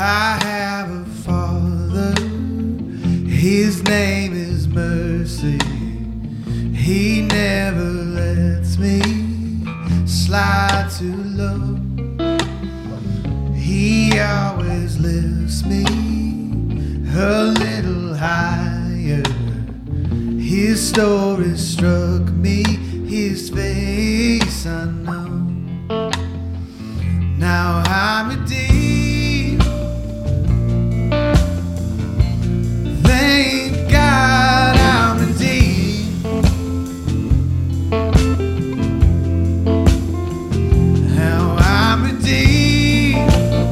I have a Father, His name is mercy. He never lets me slide too low. He always lifts me a little higher. His story struck me, His face unknown. Now I'm redeemed. Thank God I'm redeemed. Now I'm redeemed.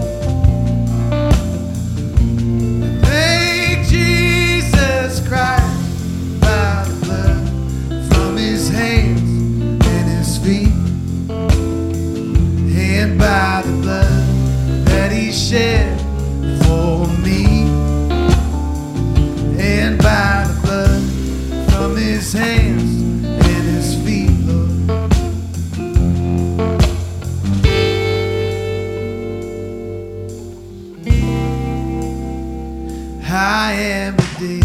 Thank Jesus Christ by the blood from His hands and His feet, and by the blood that He shed for me, and by the blood from His hands and His feet, Lord. I am redeemed.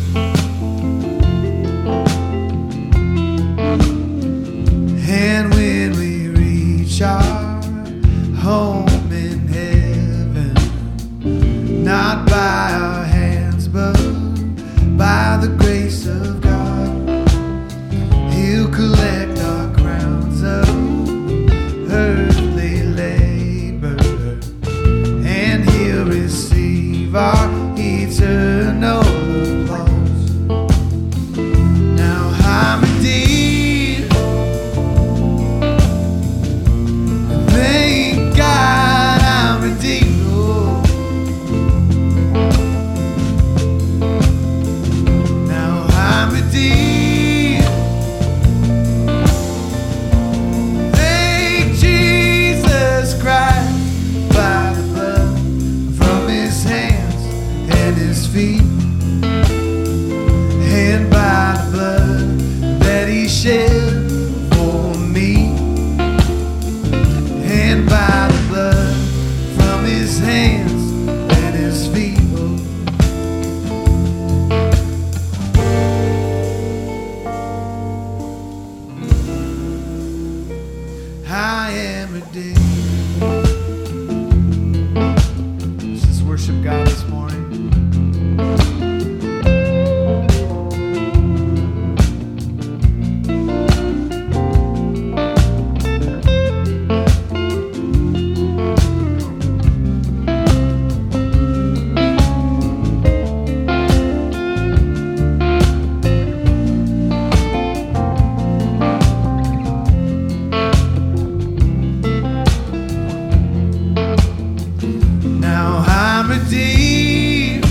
And when we reach our home in heaven, not by our hands but by the grace of God, He'll collect our crowns of earthly labor, and He'll receive our eternal applause. Now I'm redeemed. Thank God I'm redeemed. Oh. Now I'm redeemed. Thank Jesus Christ by the blood from His hands and His feet, and by the blood that He shed for me, and by the blood from His hands and His feet. I am redeemed. Let's just worship God this morning. Now I'm redeemed.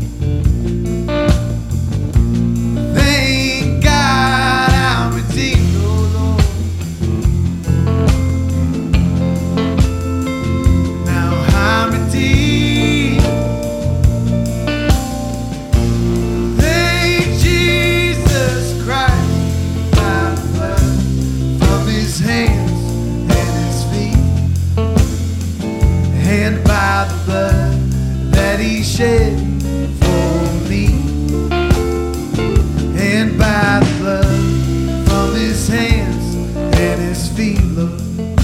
Thank God I'm redeemed, oh Lord. Now I'm redeemed. Thank Jesus Christ by the blood from His hands and His feet, and by the blood that He shed for me, and by the blood from His hands and His feet, Lord.